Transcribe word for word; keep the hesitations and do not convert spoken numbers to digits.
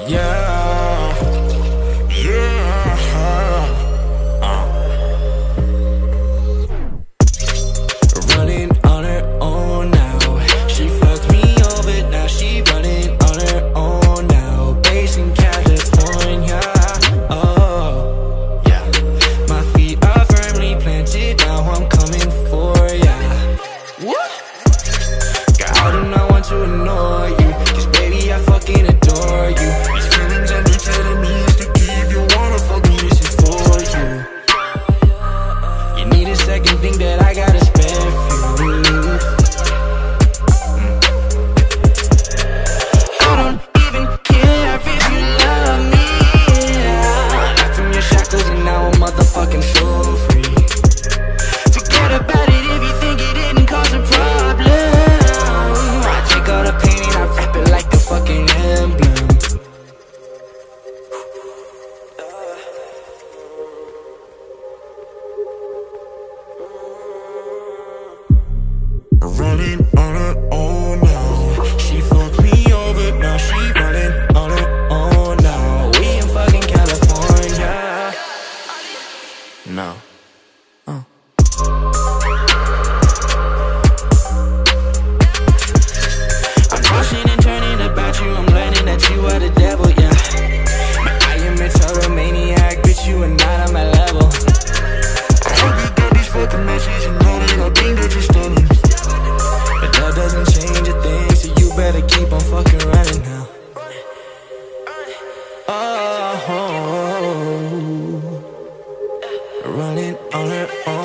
Yeah, yeah. uh. Running on her own now. She fucked me over, now she running on her own now. Based in California, oh yeah. My feet are firmly planted, now I'm coming for ya. What? God, I do not want to annoy you, cause baby I fucking adore you. These feelings I need telling me is to give you wanna fuck me, this is for you. You need a second, think that I got a spare few. mm. I don't even care if you love me. Locked from your shackles and now I'm motherfucking so free. Forget about it if you think it didn't cause a problem. I take all the pain and I wrap it like a fucking emblem. Running on her own now. She fucked me over, now she running on her own now. We in fucking California. No. Uh. I'm pushing and turning about you, I'm learning that you are the devil, yeah. But I am a total maniac, bitch, you are not on my level. I hope you get these fucking messages and know that I think that you're stunning. But that doesn't change a thing, so you better keep on fucking running now. Oh, running on her own.